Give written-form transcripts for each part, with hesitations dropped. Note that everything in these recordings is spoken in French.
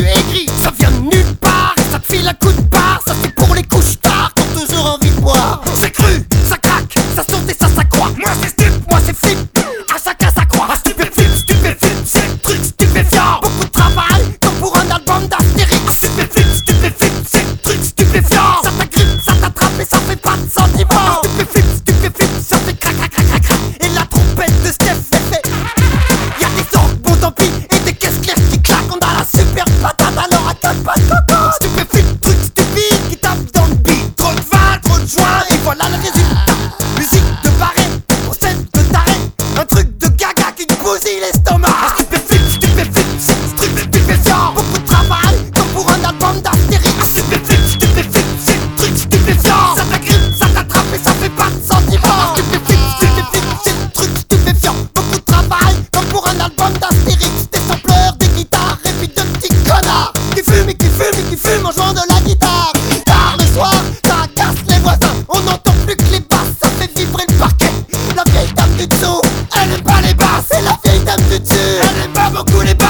aigri, ça vient de nulle part et ça te file un coup de barre. Ça c'est pour les couches tard qui ont toujours envie de boire. C'est cru, ça craque, ça saute et ça s'accroît. Moi c'est stup, moi c'est flip, à chacun sa croix. Stupéflip, stupéflip, c'est le truc stupéfiant. Beaucoup de travail comme pour un album d'Astérix. Stupéflip, stupéflip, c'est le truc stupéfiant. Ça t'agrippe, ça t'attrape et ça fait pas de sentiment. Stupéflip, stupéflip, ça fait crac crac crac crac crac. Et la trompette de Steph fait. Y'a des sons, bon tant pis, et des caisses claires qui claquent. On a la super patate alors attends pas de coco. Stupéflip, truc stupide qui tape dans le beat. Trop de vin, trop de joint, et voilà le résultat. Musique de barré, recette de taré. Un truc de gaga qui te bousille l'estomac. Stupéflip, stupéflip, c'est le truc stupéfiant. Beaucoup de travail comme pour un album d'Astérix. Stupéflip, stupéflip, c'est le truc stupéfiant. Ça t'agrippe, ça t'attrape et ça fait pas de sentiment. Stupéflip, stupéflip, c'est le truc stupéfiant. Beaucoup de travail comme pour un album d'Astérix. Des sampleurs, des guitares et puis de petits connards qui fument et qui fument et qui fument en jouant de la guitare. Tard le soir, ça casse les voisins. On n'entend plus que les basses, ça fait vibrer le parquet. La vieille dame du dessous, elle aime pas les basses. Et la vieille dame du dessus, elle aime pas beaucoup les basses.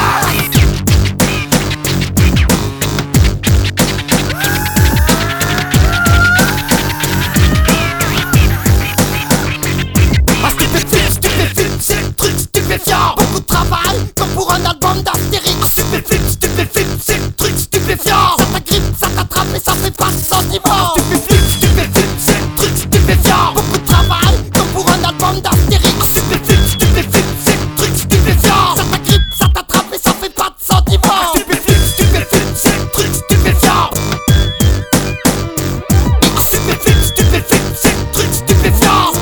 Stupéflip, c'est le truc stupéfiant. Beaucoup de travail comme pour un album d'Astérix. Stupéflip, stupéflip, c'est le truc stupéfiant. Ça t'agrippe, ça t'attrape et ça fait pas de sentiment. Stupéflip, stupéflip, c'est le truc stupéfiant. Beaucoup de travail comme pour un album d'Astérix. Stupéflip, stupéflip, c'est le truc stupéfiant. Ça t'agrippe, ça t'attrape et ça fait pas de sentiment. Stupéflip, stupéflip, c'est le truc stupéfiant. Stupéflip, stupéflip, c'est le truc stupéfiant.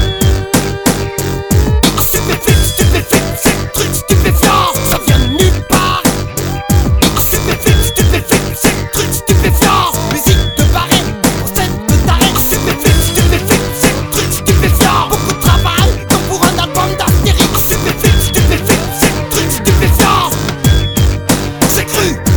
Stupéflip, stupéflip, c'est le truc stupéfiant. Ça vient de nulle part. Stupéflip, stupéflip, c'est le truc stupéfiant. Musique de barré, recette de taré. Stupéflip, stupéflip, c'est le truc stupéfiant. Beaucoup de travail comme pour un album d'Astérix. Stupéflip, stupéflip, c'est le truc stupéfiant. C'est cru.